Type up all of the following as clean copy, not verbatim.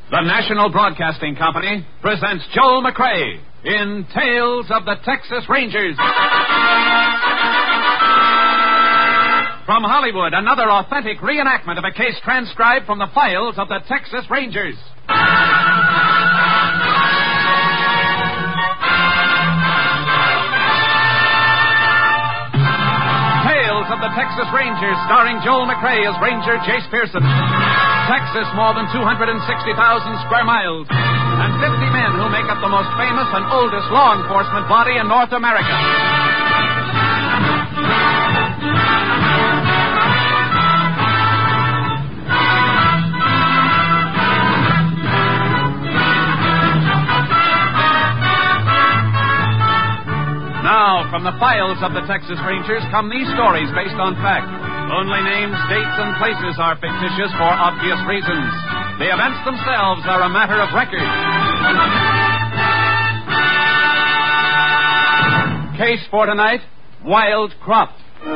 The National Broadcasting Company presents Joel McCrea in Tales of the Texas Rangers. From Hollywood, another authentic reenactment of a case transcribed from the files of the Texas Rangers. Tales of the Texas Rangers, starring Joel McCrea as Ranger Jace Pearson. Texas, more than 260,000 square miles, and 50 men who make up the most famous and oldest law enforcement body in North America. Now, from the files of the Texas Rangers come these stories based on fact. Only names, dates, and places are fictitious for obvious reasons. The events themselves are a matter of record. Case for tonight, Wild Crop.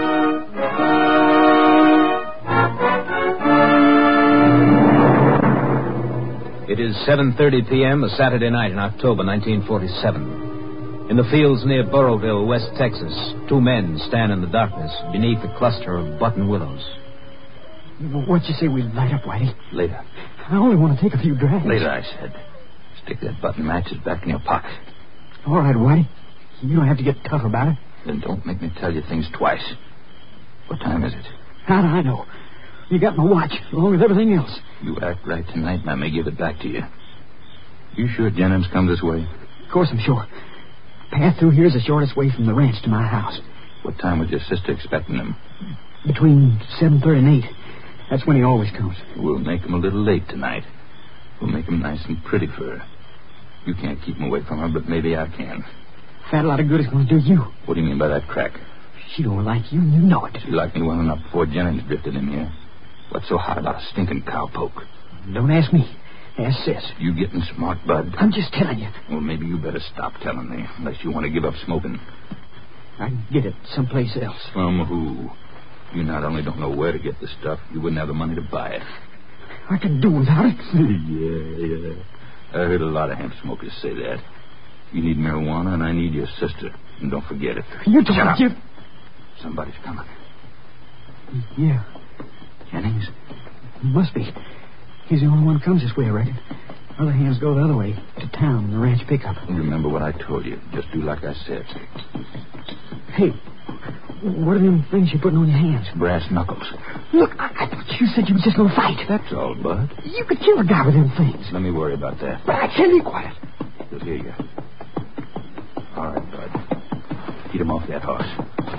It is 7:30 p.m., a Saturday night in October 1947. In the fields near Burrowville, West Texas, two men stand in the darkness beneath a cluster of button willows. What'd you say we light up, Whitey? Later. I only want to take a few drags. Later, I said. Stick that button matches back in your pocket. All right, Whitey. You don't have to get tough about it. Then don't make me tell you things twice. What time is it? How do I know? You got my watch, along with everything else. You act right tonight, and I may give it back to you. You sure Jennings come this way? Of course I'm sure. Path through here is the shortest way from the ranch to my house. What time was your sister expecting him? Between 7:30 and 8. That's when he always comes. We'll make him a little late tonight. We'll make him nice and pretty for her. You can't keep him away from her, but maybe I can. Fat lot of good is going to do you. What do you mean by that crack? She don't like you, and you know it. She liked me well enough before Jennings drifted in here. What's so hot about a stinking cowpoke? Don't ask me. Ask Sis. You getting smart, Bud? I'm just telling you. Well, maybe you better stop telling me, unless you want to give up smoking. I can get it someplace else. From who? You not only don't know where to get the stuff, you wouldn't have the money to buy it. I can do without it. Yeah. I heard a lot of hemp smokers say that. You need marijuana, and I need your sister. And don't forget it. You don't give... Somebody's coming. Yeah. Jennings? Must be. He's the only one who comes this way, I reckon. Other hands go the other way, to town in the ranch pickup. Remember what I told you. Just do like I said. Hey, what are them things you're putting on your hands? Brass knuckles. Look, I thought you said you were just going to fight. That's all, Bud. You could kill a guy with them things. Let me worry about that. But I tell you, quiet. He'll hear you. All right, Bud. Get him off that horse.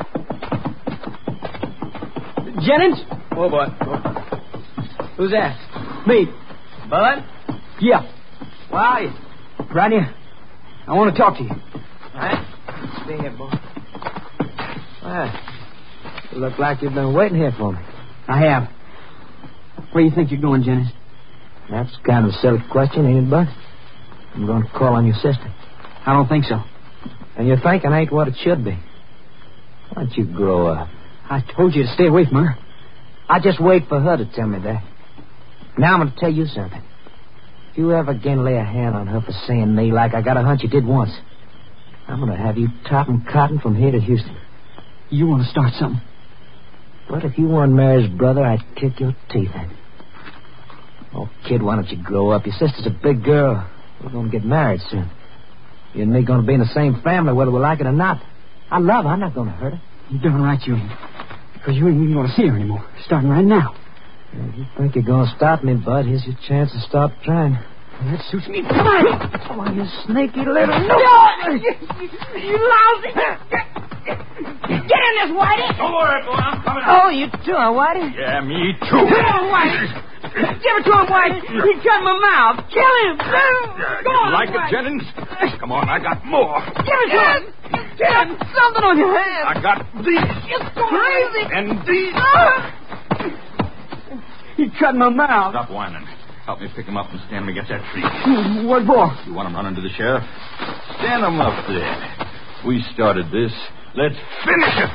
Jennings? Oh, boy. Who's that? Me. Bud? Yeah. Where are you? Right here. I want to talk to you. All right. Stay here, boy. Well, you look like you've been waiting here for me. I have. Where do you think you're going, Jennings? That's kind of a silly question, ain't it, Bud? I'm going to call on your sister. I don't think so. And your thinking ain't what it should be. Why don't you grow up? I told you to stay away from her. I just wait for her to tell me that. Now I'm going to tell you something. If you ever again lay a hand on her for saying me like I got a hunch you did once, I'm going to have you topping cotton from here to Houston. You want to start something? But if you weren't Mary's brother, I'd kick your teeth in. Oh, kid, why don't you grow up? Your sister's a big girl. We're going to get married soon. You and me going to be in the same family, whether we like it or not. I love her. I'm not going to hurt her. You're darn right you ain't. Because you ain't even going to see her anymore. Starting right now. If you think you're going to stop me, Bud, here's your chance to stop trying. Well, that suits me. Come on. Come on, you snaky little... You lousy. Get in this, Whitey. Don't worry, boy. I'm coming Oh, you too, huh, Whitey? Yeah, me too. Come on, Whitey. Give it to him, Whitey. He cut my mouth. Kill him. Go on, like Whitey. it, Jennings? Come on, I got more. Give it to him. Get something on your hand. I got these. You're crazy. And these. He cut my mouth. Stop whining. Help me pick him up and stand him against that tree. What for? You want him running to the sheriff? Stand him up there. We started this. Let's finish it.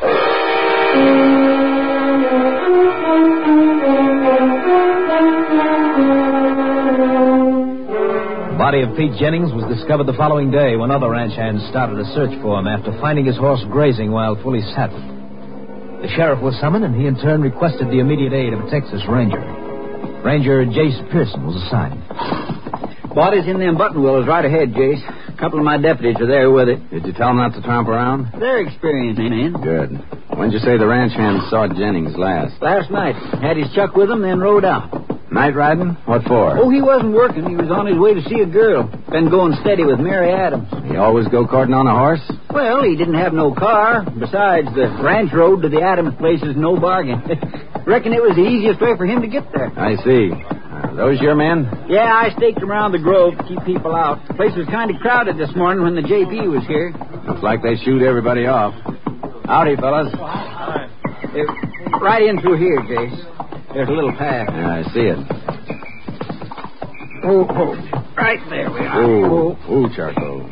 body of Pete Jennings was discovered the following day when other ranch hands started a search for him after finding his horse grazing while fully saddled. The sheriff was summoned, and he in turn requested the immediate aid of a Texas ranger. Ranger Jace Pearson was assigned. Body's in them button willows right ahead, Jace. A couple of my deputies are there with it. Did you tell them not to tromp around? They're experienced men. Good. When'd you say the ranch hands saw Jennings last? Last night. Had his chuck with him, then rode out. Night riding? What for? Oh, he wasn't working. He was on his way to see a girl. Been going steady with Mary Adams. He always go courting on a horse? Well, he didn't have no car. Besides, the ranch road to the Adams place is no bargain. Reckon it was the easiest way for him to get there. I see. Those your men? Yeah, I staked them around the grove to keep people out. The place was kind of crowded this morning when the JP was here. Looks like they shoot everybody off. Howdy, fellas. Right in through here, Jace. There's a little path. Yeah, I see it. Oh, right there we are. Ooh, charcoal.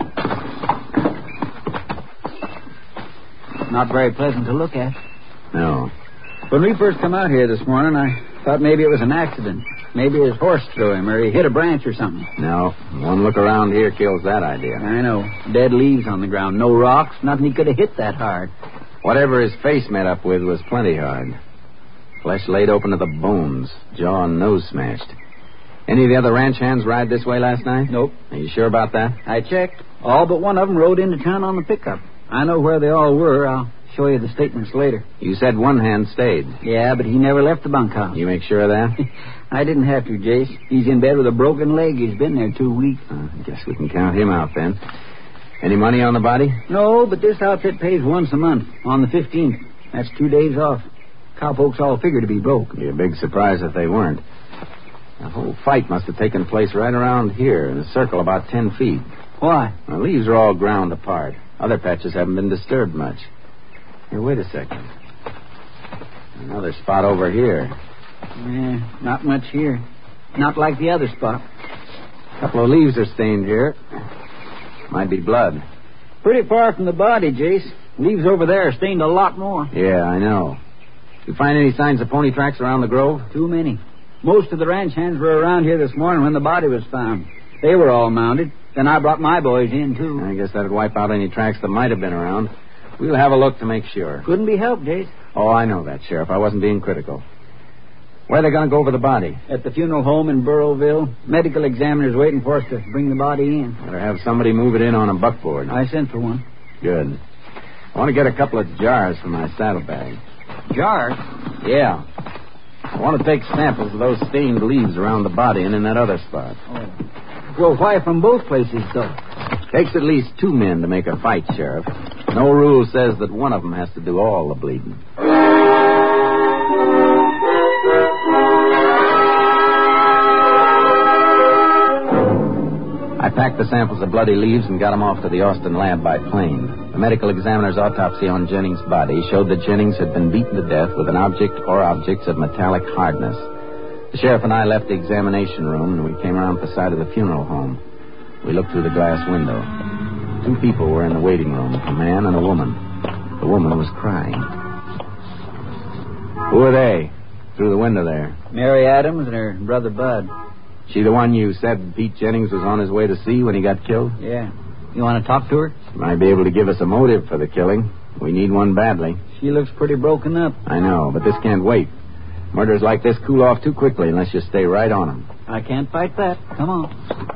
Not very pleasant to look at. No. When we first come out here this morning, I thought maybe it was an accident. Maybe his horse threw him, or he hit a branch or something. No. One look around here kills that idea. I know. Dead leaves on the ground. No rocks. Nothing he could have hit that hard. Whatever his face met up with was plenty hard. Flesh laid open to the bones. Jaw and nose smashed. Any of the other ranch hands ride this way last night? Nope. Are you sure about that? I checked. All but one of them rode into town on the pickup. I know where they all were. I'll show you the statements later. You said one hand stayed. Yeah, but he never left the bunkhouse. You make sure of that? I didn't have to, Jace. He's in bed with a broken leg. He's been there 2 weeks. I guess we can count him out then. Any money on the body? No, but this outfit pays once a month, on the 15th. That's 2 days off. Cowpokes all figure to be broke. Be a big surprise if they weren't. The whole fight must have taken place right around here, in a circle about 10 feet. Why? The leaves are all ground apart. Other patches haven't been disturbed much. Here, wait a second. Another spot over here. Yeah, not much here. Not like the other spot. A couple of leaves are stained here. Might be blood. Pretty far from the body, Jace. Leaves over there are stained a lot more. Yeah, I know. You find any signs of pony tracks around the grove? Too many. Most of the ranch hands were around here this morning when the body was found. They were all mounted. Then I brought my boys in, too. I guess that'd wipe out any tracks that might have been around. We'll have a look to make sure. Couldn't be helped, Jace. Oh, I know that, Sheriff. I wasn't being critical. Where are they going to go over the body? At the funeral home in Burrowville. Medical examiner's waiting for us to bring the body in. Better have somebody move it in on a buckboard. I sent for one. Good. I want to get a couple of jars for my saddlebag. Jars? Yeah. I want to take samples of those stained leaves around the body and in that other spot. Oh. Well, why from both places, though? Takes at least 2 men to make a fight, Sheriff. No rule says that one of them has to do all the bleeding. I packed the samples of bloody leaves and got them off to the Austin lab by plane. The medical examiner's autopsy on Jennings' body showed that Jennings had been beaten to death with an object or objects of metallic hardness. The sheriff and I left the examination room, and we came around the side of the funeral home. We looked through the glass window. 2 people were in the waiting room, a man and a woman. The woman was crying. Who are they? Through the window there. Mary Adams and her brother Bud. She the one you said Pete Jennings was on his way to see when he got killed? Yeah. You want to talk to her? She might be able to give us a motive for the killing. We need one badly. She looks pretty broken up. I know, but this can't wait. Murders like this cool off too quickly unless you stay right on them. I can't fight that. Come on.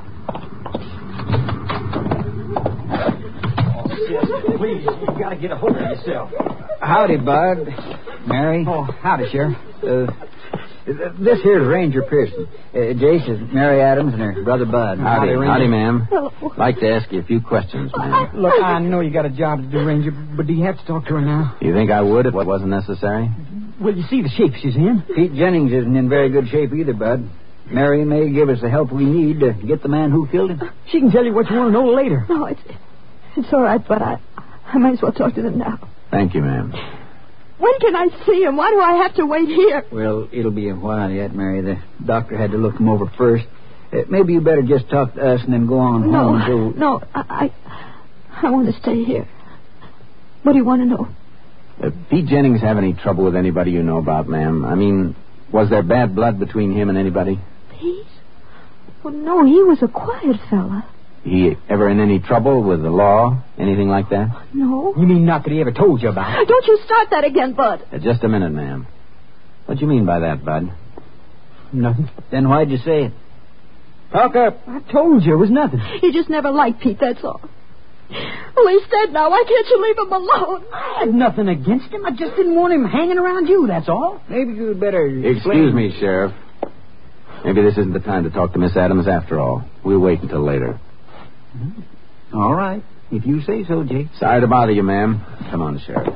Please, you got to get a hold of yourself. Howdy, Bud. Mary. Oh, howdy, Sheriff. This here's Ranger Pearson. Jace is Mary Adams and her brother Bud. Howdy, ma'am. Like to ask you a few questions, ma'am. Look, I know you got a job to do, Ranger, but do you have to talk to her now? You think I would if it wasn't necessary? Well, you see the shape she's in. Pete Jennings isn't in very good shape either, Bud. Mary may give us the help we need to get the man who killed him. She can tell you what you want to know later. No, it's all right, but I might as well talk to them now. Thank you, ma'am. When can I see him? Why do I have to wait here? Well, it'll be a while yet, Mary. The doctor had to look him over first. Maybe you better just talk to us and then go on home. No, I want to stay here. What do you want to know? Pete Jennings have any trouble with anybody you know about, ma'am? I mean, was there bad blood between him and anybody? Pete? Oh, no, he was a quiet fella. He ever in any trouble with the law? Anything like that? No. You mean not that he ever told you about it? Don't you start that again, Bud. Just a minute, ma'am. What do you mean by that, Bud? Nothing. Then why'd you say it? Talk up. I told you it was nothing. He just never liked Pete, that's all. Well, he's dead now. Why can't you leave him alone? I had nothing against him. I just didn't want him hanging around you, that's all. Maybe you'd better Excuse me, Sheriff. Maybe this isn't the time to talk to Miss Adams after all. We'll wait until later. All right. If you say so, Jake. Sorry to bother you, ma'am. Come on, Sheriff.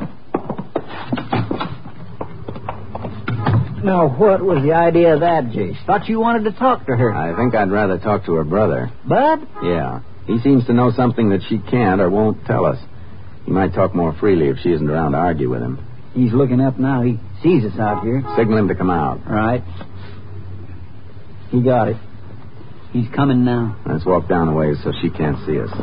Now, what was the idea of that, Jace? Thought you wanted to talk to her. I think I'd rather talk to her brother. Bud? Yeah. He seems to know something that she can't or won't tell us. He might talk more freely if she isn't around to argue with him. He's looking up now. He sees us out here. Signal him to come out. All right. He got it. He's coming now. Let's walk down a ways so she can't see us.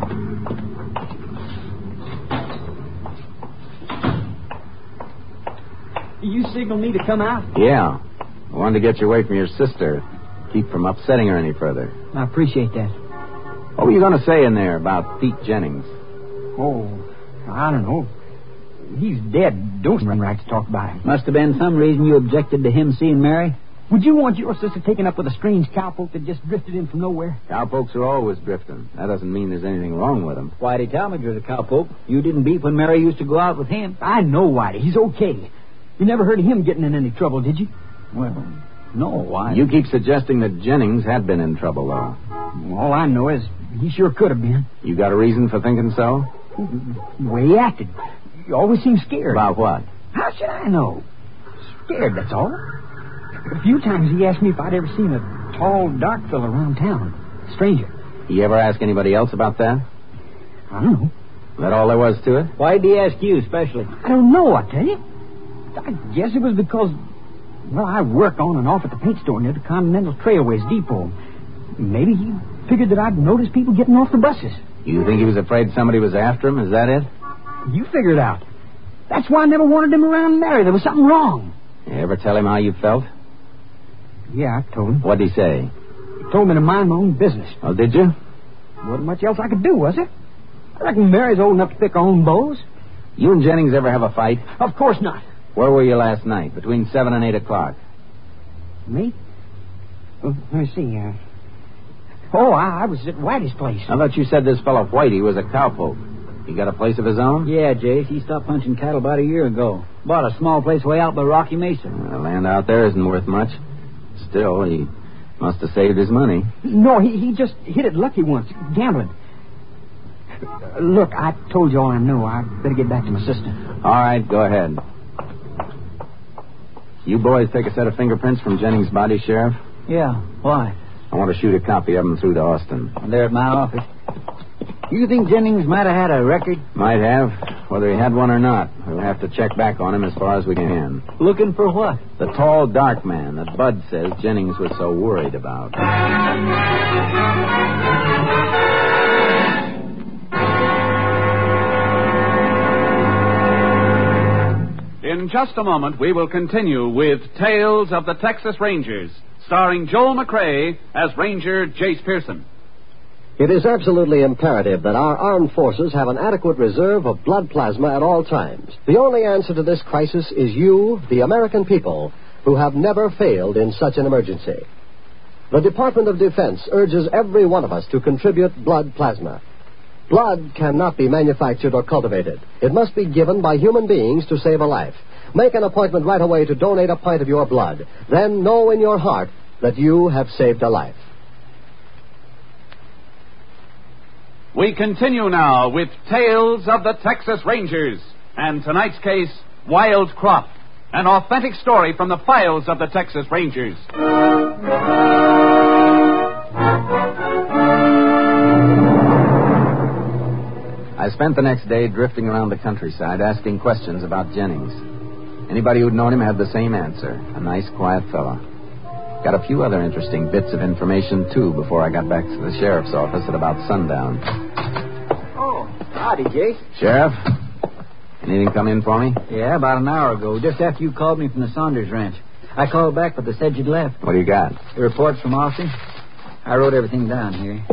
You signal me to come out? Yeah. I wanted to get you away from your sister. Keep from upsetting her any further. I appreciate that. What were you going to say in there about Pete Jennings? Oh, I don't know. He's dead. Don't run right to talk about him. Must have been some reason you objected to him seeing Mary. Would you want your sister taken up with a strange cowpoke that just drifted in from nowhere? Cowpokes are always drifting. That doesn't mean there's anything wrong with them. Whitey Talmadge was a cowpoke. You didn't beat when Mary used to go out with him. I know Whitey. He's okay. You never heard of him getting in any trouble, did you? Well, no, why? You keep suggesting that Jennings had been in trouble, though. All I know is he sure could have been. You got a reason for thinking so? The way he acted. He always seemed scared. About what? How should I know? Scared, that's all. A few times he asked me if I'd ever seen a tall, dark fella around town. A stranger. He ever ask anybody else about that? I don't know. That all there was to it? Why'd he ask you especially? I don't know, I tell you. I guess it was because, well, I work on and off at the paint store near the Continental Trailways Depot. Maybe he figured that I'd notice people getting off the buses. You think he was afraid somebody was after him? Is that it? You figure it out. That's why I never wanted him around Mary. There was something wrong. You ever tell him how you felt? Yeah, I told him. What'd he say? He told me to mind my own business. Oh, did you? Wasn't much else I could do, was there? I reckon Mary's old enough to pick her own bows. You and Jennings ever have a fight? Of course not. Where were you last night? Between 7 and 8 o'clock? Me? Let me see. I was at Whitey's place. I thought you said this fellow Whitey was a cowpoke. He got a place of his own? Yeah, Jace. He stopped punching cattle about a year ago. Bought a small place way out by Rocky Mesa. The land out there isn't worth much. Still, he must have saved his money. No, he just hit it lucky once, gambling. Look, I told you all I know. I better get back to my sister. All right, go ahead. You boys take a set of fingerprints from Jennings' body, Sheriff? Yeah, why? I want to shoot a copy of them through to Austin. They're at my office. You think Jennings might have had a record? Might have. Whether he had one or not, we'll have to check back on him as far as we can. Looking for what? The tall, dark man that Bud says Jennings was so worried about. In just a moment, we will continue with Tales of the Texas Rangers, starring Joel McCrea as Ranger Jace Pearson. It is absolutely imperative that our armed forces have an adequate reserve of blood plasma at all times. The only answer to this crisis is you, the American people, who have never failed in such an emergency. The Department of Defense urges every one of us to contribute blood plasma. Blood cannot be manufactured or cultivated. It must be given by human beings to save a life. Make an appointment right away to donate a pint of your blood. Then know in your heart that you have saved a life. We continue now with Tales of the Texas Rangers, and tonight's case, Wild Crop, an authentic story from the files of the Texas Rangers. I spent the next day drifting around the countryside asking questions about Jennings. Anybody who'd known him had the same answer, a nice, quiet fellow. Got a few other interesting bits of information, too, before I got back to the sheriff's office at about sundown. Oh, howdy, Jace. Sheriff, anything come in for me? Yeah, about an hour ago, just after you called me from the Saunders Ranch. I called back, but they said you'd left. What do you got? The reports from Austin. I wrote everything down here.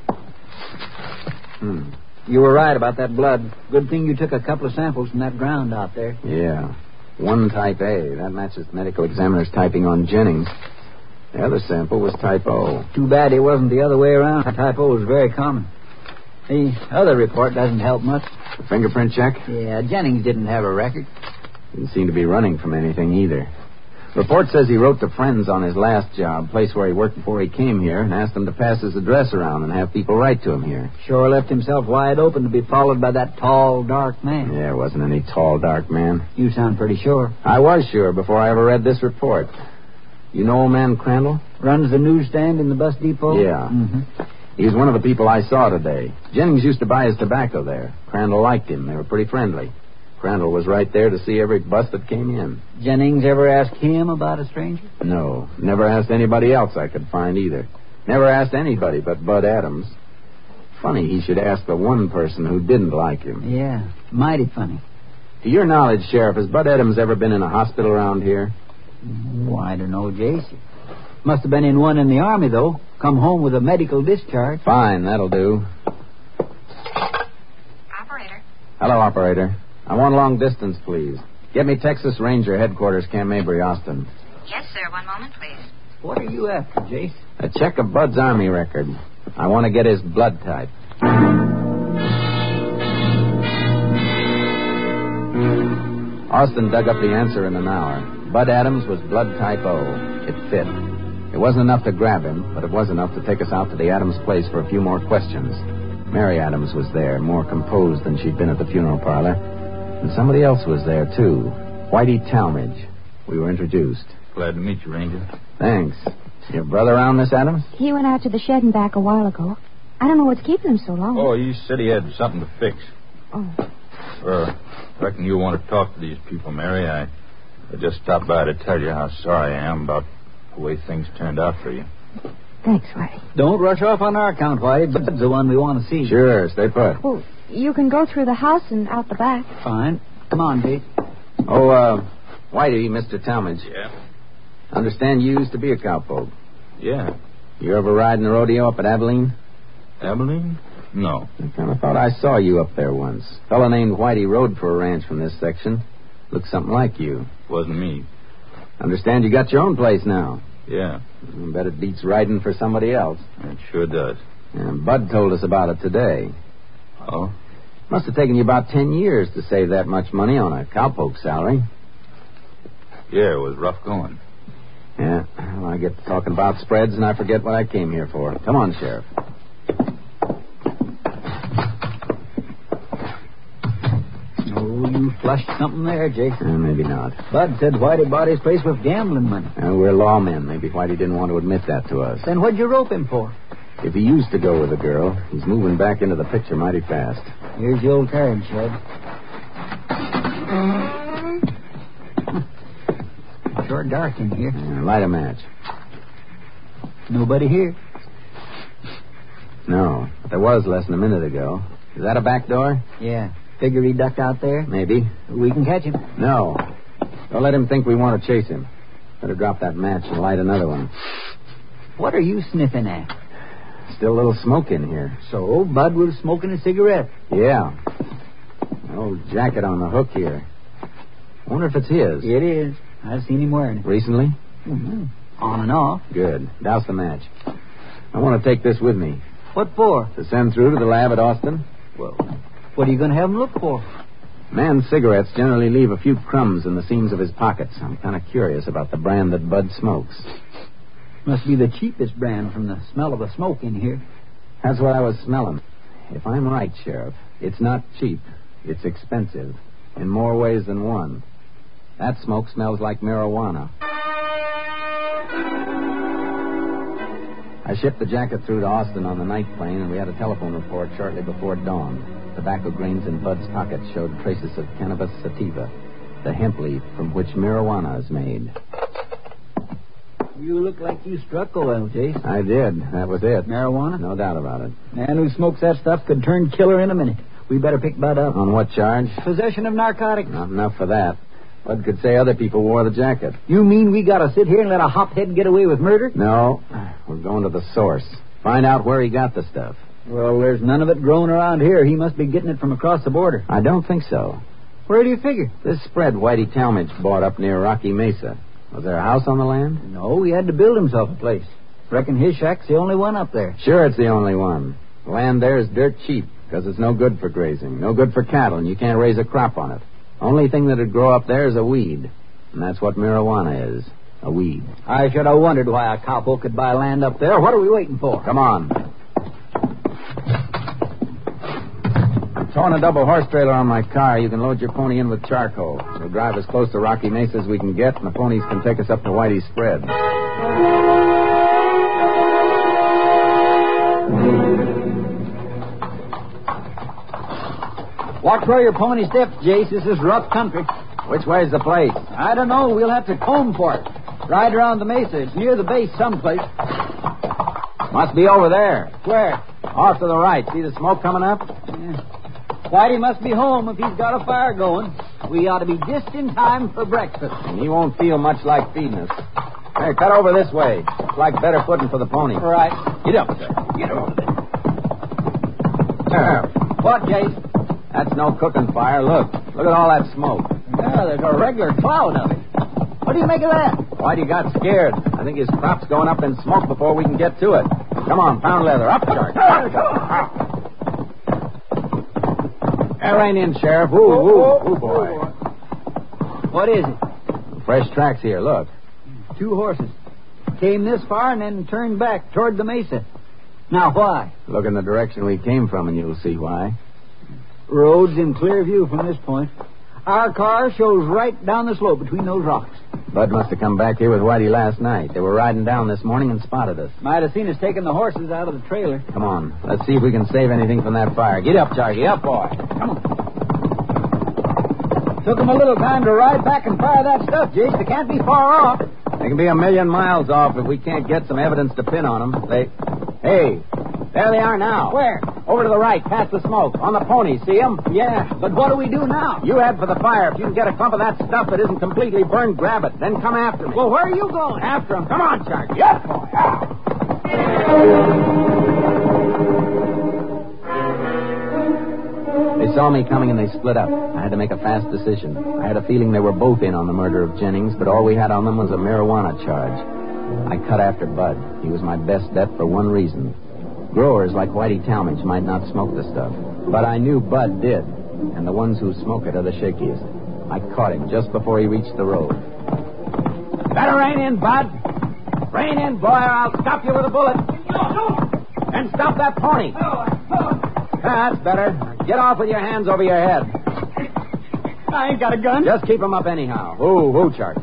You were right about that blood. Good thing you took a couple of samples from that ground out there. Yeah. One type A. That matches the medical examiner's typing on Jennings. The other sample was type O. Too bad it wasn't the other way around. Type O is very common. The other report doesn't help much. The fingerprint check? Yeah, Jennings didn't have a record. Didn't seem to be running from anything either. Report says he wrote to friends on his last job, place where he worked before he came here, and asked them to pass his address around and have people write to him here. Sure left himself wide open to be followed by that tall, dark man. Yeah, wasn't any tall, dark man. You sound pretty sure. I was sure before I ever read this report. You know old man Crandall? Runs the newsstand in the bus depot? Yeah. Mm-hmm. He's one of the people I saw today. Jennings used to buy his tobacco there. Crandall liked him. They were pretty friendly. Crandall was right there to see every bus that came in. Jennings ever asked him about a stranger? No. Never asked anybody else I could find either. Never asked anybody but Bud Adams. Funny he should ask the one person who didn't like him. Yeah, mighty funny. To your knowledge, Sheriff, has Bud Adams ever been in a hospital around here? Oh, I don't know, Jace. Must have been in one in the Army, though. Come home with a medical discharge. Fine, that'll do. Operator. Hello, operator. I want long distance, please. Get me Texas Ranger Headquarters, Camp Mabry, Austin. Yes, sir. One moment, please. What are you after, Jace? A check of Bud's Army record. I want to get his blood type. Austin dug up the answer in an hour. Bud Adams was blood type O. It fit. It wasn't enough to grab him, but it was enough to take us out to the Adams place for a few more questions. Mary Adams was there, more composed than she'd been at the funeral parlor. And somebody else was there, too. Whitey Talmadge. We were introduced. Glad to meet you, Ranger. Thanks. Your brother around, Miss Adams? He went out to the shed and back a while ago. I don't know what's keeping him so long. Oh, he said he had something to fix. Oh. Reckon you want to talk to these people, Mary. I just stopped by to tell you how sorry I am about the way things turned out for you. Thanks, Whitey. Don't rush off on our account, Whitey. Bud's the one we want to see. Sure, stay put. Well, you can go through the house and out the back. Fine. Come on, Pete. Oh, Whitey, Mr. Talmadge. Yeah? Understand you used to be a cowpoke. Yeah. You ever ride in the rodeo up at Abilene? Abilene? No. I kind of thought I saw you up there once. A fellow named Whitey rode for a ranch from this section. Looked something like you. Wasn't me. Understand you got your own place now. Yeah. I bet it beats riding for somebody else. It sure does. And Bud told us about it today. Oh? Must have taken you about 10 years to save that much money on a cowpoke salary. Yeah, it was rough going. Yeah, well, I get to talking about spreads and I forget what I came here for. Come on, Sheriff. Oh, you flushed something there, Jake. Maybe not. Bud said Whitey bought his place with gambling money. We're lawmen. Maybe Whitey didn't want to admit that to us. Then what'd you rope him for? If he used to go with a girl, he's moving back into the picture mighty fast. Here's the old carriage shed. Sure dark in here. Light a match. Nobody here. No, but there was less than a minute ago. Is that a back door? Yeah. Figure he ducked out there? Maybe. We can catch him. No. Don't let him think we want to chase him. Better drop that match and light another one. What are you sniffing at? Still a little smoke in here. So, Bud was smoking a cigarette. Yeah. An old jacket on the hook here. I wonder if it's his. It is. I've seen him wearing it. Recently? Mm-hmm. On and off. Good. Douse the match. I want to take this with me. What for? To send through to the lab at Austin. Well, what are you going to have him look for? Man's cigarettes generally leave a few crumbs in the seams of his pockets. I'm kind of curious about the brand that Bud smokes. Must be the cheapest brand from the smell of the smoke in here. That's what I was smelling. If I'm right, Sheriff, it's not cheap. It's expensive. In more ways than one. That smoke smells like marijuana. I shipped the jacket through to Austin on the night plane, and we had a telephone report shortly before dawn. Tobacco grains in Bud's pocket showed traces of cannabis sativa, the hemp leaf from which marijuana is made. You look like you struck oil, Jace. I did. That was it. Marijuana? No doubt about it. Man who smokes that stuff could turn killer in a minute. We better pick Bud up. On what charge? Possession of narcotics. Not enough for that. Bud could say other people wore the jacket. You mean we gotta sit here and let a hophead get away with murder? No, we're going to the source. Find out where he got the stuff. Well, there's none of it growing around here. He must be getting it from across the border. I don't think so. Where do you figure? This spread Whitey Talmadge bought up near Rocky Mesa. Was there a house on the land? No, he had to build himself a place. Reckon his shack's the only one up there. Sure, it's the only one. The land there is dirt cheap because it's no good for grazing, no good for cattle, and you can't raise a crop on it. Only thing that'd grow up there is a weed, and that's what marijuana is, a weed. I should have wondered why a cowpoke could buy land up there. What are we waiting for? Come on. I'm towing a double horse trailer on my car. You can load your pony in with charcoal. We'll drive as close to Rocky Mesa as we can get, and the ponies can take us up to Whitey's spread. Watch where your pony steps, Jace. This is rough country. Which way's the place? I don't know. We'll have to comb for it. Ride around the mesa. It's near the base someplace. Must be over there. Where? Off to the right. See the smoke coming up? Yeah. Whitey must be home if he's got a fire going. We ought to be just in time for breakfast. And he won't feel much like feeding us. Hey, cut over this way. It's like better footing for the pony. Right. Get up there. Get over there. What, Jace? That's no cooking fire. Look at all that smoke. Yeah, there's a regular cloud of it. What do you make of that? Whitey got scared. I think his crop's going up in smoke before we can get to it. Come on, pound leather. Up, Shark. Rein in, Sheriff. Ooh, boy. What is it? Fresh tracks here. Look. 2 horses. Came this far and then turned back toward the mesa. Now, why? Look in the direction we came from and you'll see why. Road's in clear view from this point. Our car shows right down the slope between those rocks. Bud must have come back here with Whitey last night. They were riding down this morning and spotted us. Might have seen us taking the horses out of the trailer. Come on. Let's see if we can save anything from that fire. Get up, Charlie. Up, boy. Come on. Took them a little time to ride back and fire that stuff, Jace. They can't be far off. They can be a million miles off if we can't get some evidence to pin on them. Hey, there they are now. Where? Over to the right, past the smoke. On the pony, see them? Yeah, but what do we do now? You head for the fire. If you can get a clump of that stuff that isn't completely burned, grab it. Then come after me. Well, where are you going? After them. Come on, Sharky. Yes, boy. They saw me coming and they split up. I had to make a fast decision. I had a feeling they were both in on the murder of Jennings, but all we had on them was a marijuana charge. I cut after Bud. He was my best bet for one reason. Growers like Whitey Talmadge might not smoke the stuff, but I knew Bud did, and the ones who smoke it are the shakiest. I caught him just before he reached the road. Better rein in, Bud. Rein in, boy, or I'll stop you with a bullet. And stop that pony. That's better. Get off with your hands over your head. I ain't got a gun. Just keep 'em up anyhow. Ooh, Charlie.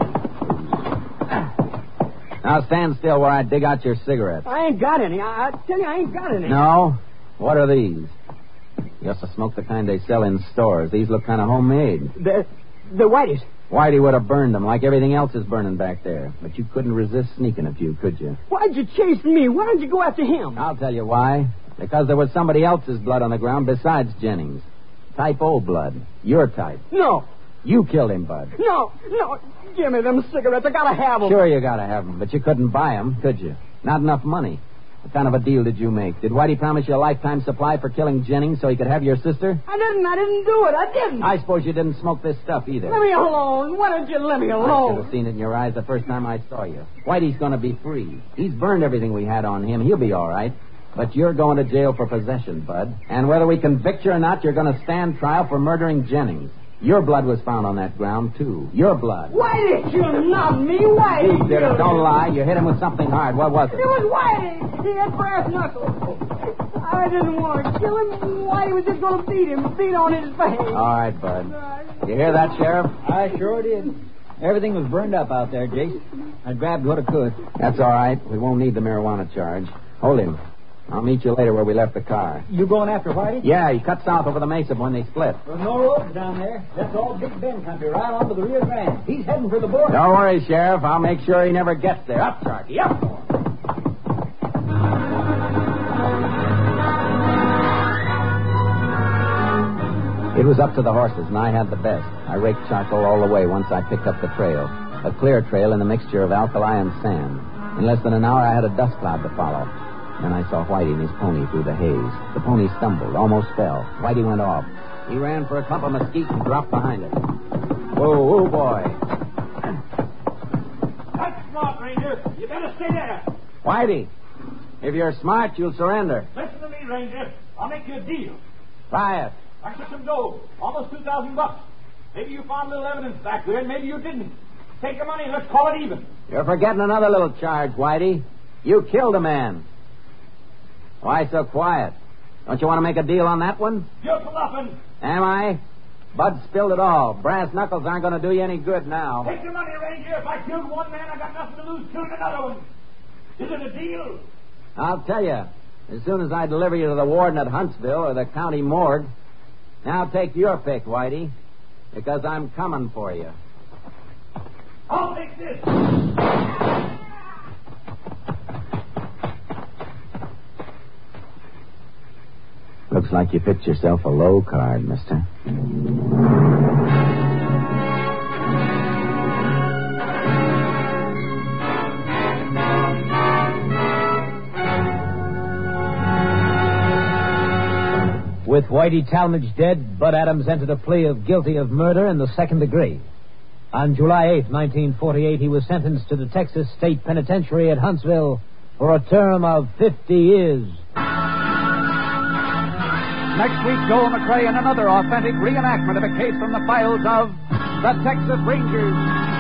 Now stand still while I dig out your cigarettes. I ain't got any. I tell you, I ain't got any. No? What are these? You have to smoke the kind they sell in stores. These look kind of homemade. The Whiteys. Whitey would have burned them like everything else is burning back there. But you couldn't resist sneaking a few, could you? Why'd you chase me? Why didn't you go after him? I'll tell you why. Because there was somebody else's blood on the ground besides Jennings. Type O blood. Your type. No. You killed him, Bud. No. Give me them cigarettes. I gotta have them. Sure you gotta have them, but you couldn't buy them, could you? Not enough money. What kind of a deal did you make? Did Whitey promise you a lifetime supply for killing Jennings so he could have your sister? I didn't do it. I didn't. I suppose you didn't smoke this stuff either. Let me alone. Why don't you let me I alone? should have seen it in your eyes the first time I saw you. Whitey's going to be free. He's burned everything we had on him. He'll be all right. But you're going to jail for possession, Bud. And whether we convict you or not, you're going to stand trial for murdering Jennings. Your blood was found on that ground, too. Your blood. Whitey, you not me. Whitey. You did it. Don't lie. You hit him with something hard. What was it? It was Whitey. He had brass knuckles. I didn't want to kill him. Whitey was just going to beat on his face. All right, Bud. You hear that, Sheriff? I sure did. Everything was burned up out there, Jace. I grabbed what I could. That's all right. We won't need the marijuana charge. Hold him. I'll meet you later where we left the car. You going after Whitey? Yeah, he cut south over the mesa when they split. There's no roads down there. That's all Big Bend country, right onto the Rio Grande. He's heading for the border. Don't worry, Sheriff. I'll make sure he never gets there. Up, Sharky, up! It was up to the horses, and I had the best. I raked charcoal all the way once I picked up the trail. A clear trail in a mixture of alkali and sand. In less than an hour, I had a dust cloud to follow. Then I saw Whitey and his pony through the haze. The pony stumbled, almost fell. Whitey went off. He ran for a clump of mesquite and dropped behind it. Whoa, boy. That's smart, Ranger. You better stay there. Whitey, if you're smart, you'll surrender. Listen to me, Ranger. I'll make you a deal. Try it. I took some dough, almost $2,000. Maybe you found a little evidence back there, and maybe you didn't. Take the money and let's call it even. You're forgetting another little charge, Whitey. You killed a man. Why so quiet? Don't you want to make a deal on that one? You're bluffing. Am I? Bud spilled it all. Brass knuckles aren't going to do you any good now. Take the money, Ranger. If I killed one man, I got nothing to lose killing another one. Is it a deal? I'll tell you. As soon as I deliver you to the warden at Huntsville or the county morgue. Now take your pick, Whitey, because I'm coming for you. I'll take this. Looks like you picked yourself a low card, mister. With Whitey Talmadge dead, Bud Adams entered a plea of guilty of murder in the second degree. On July 8, 1948, he was sentenced to the Texas State Penitentiary at Huntsville for a term of 50 years. Next week, Joel McCrea in another authentic reenactment of a case from the files of the Texas Rangers.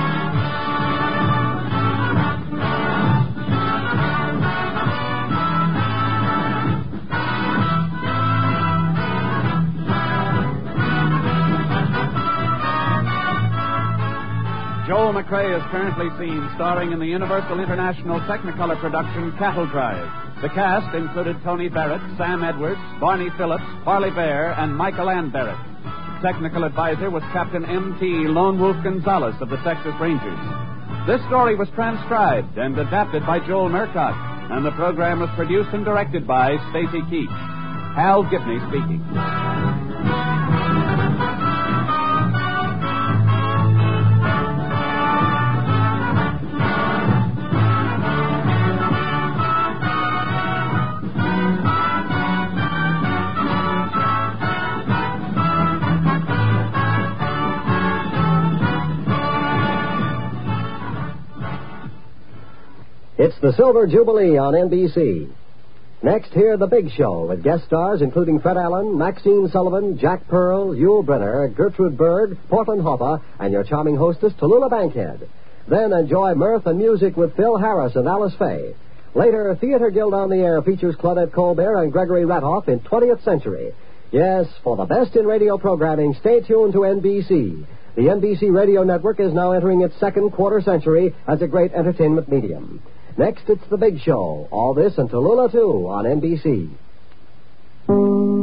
Joel McCrea is currently seen starring in the Universal International Technicolor production Cattle Drive. The cast included Tony Barrett, Sam Edwards, Barney Phillips, Farley Bear, and Michael Ann Barrett. Technical advisor was Captain M.T. Lone Wolf Gonzalez of the Texas Rangers. This story was transcribed and adapted by Joel Murcott, and the program was produced and directed by Stacy Keach. Hal Gibney speaking. It's the Silver Jubilee on NBC. Next, hear The Big Show with guest stars including Fred Allen, Maxine Sullivan, Jack Pearl, Yul Brynner, Gertrude Berg, Portland Hopper, and your charming hostess, Tallulah Bankhead. Then enjoy mirth and music with Phil Harris and Alice Faye. Later, Theater Guild on the Air features Claudette Colbert and Gregory Ratoff in 20th Century. Yes, for the best in radio programming, stay tuned to NBC. The NBC Radio Network is now entering its second quarter century as a great entertainment medium. Next, it's The Big Show. All this and Tallulah, too, on NBC.